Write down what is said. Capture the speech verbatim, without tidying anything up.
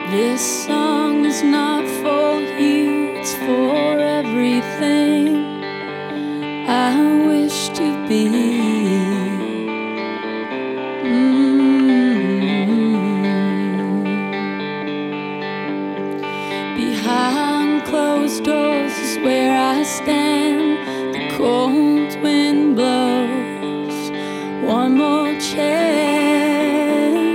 This song is not for you, it's for everything I wish to be. Mm. Behind closed doors is where I stand. The cold